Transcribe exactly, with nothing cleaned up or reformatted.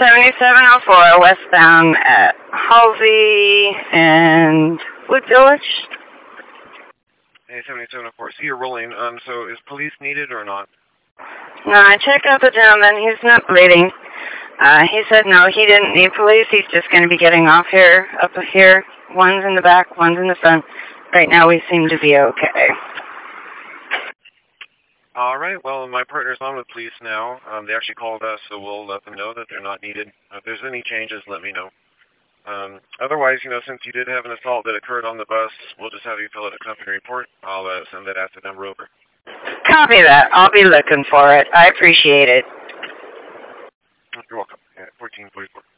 seventy-seven oh four westbound at Halsey and Wood Village. A seventy-seven oh four. So you're rolling. Um, so is police needed or not? No, I checked out the gentleman. He's not bleeding. Uh, he said no, he didn't need police. He's just going to be getting off here, up here. One's in the back, one's in the front. Right now we seem to be okay. All right. Well, my partner's on with police now. Um, they actually called us, so we'll let them know that they're not needed. If there's any changes, let me know. Um, otherwise, you know, since you did have an assault that occurred on the bus, we'll just have you fill out a company report. I'll uh, send that after number over. Copy that. I'll be looking for it. I appreciate it. You're welcome. Yeah, fourteen forty-four.